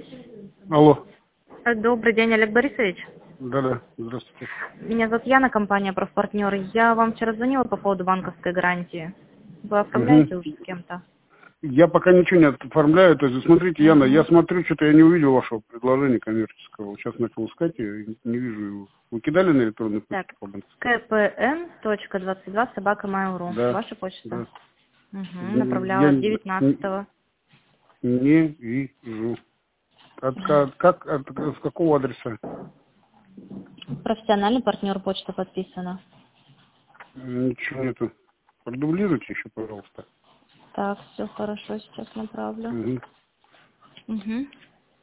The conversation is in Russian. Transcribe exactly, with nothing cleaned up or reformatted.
Алло. Добрый день, Олег Борисович. Да-да, здравствуйте. Меня зовут Яна, компания «Профпартнер». Я вам вчера звонила по поводу банковской гарантии. Вы оформляете Угу. уже с кем-то? Я пока ничего не оформляю. То есть, смотрите, Яна, Угу. я смотрю, что-то я не увидел вашего предложения коммерческого. Сейчас начал искать, я не вижу его. Вы кидали на электронную почту Так, по банковской? кпн точка двадцать два собака mail.ru. Да. Ваша почта? Да. Угу. Я Направляла не, девятнадцатого. не вижу. От, от, как, от, с какого адреса? Профессиональный партнер, почта подписана. Ничего нету. Продублируйте еще, пожалуйста. Так, все хорошо, сейчас направлю. Угу. Угу.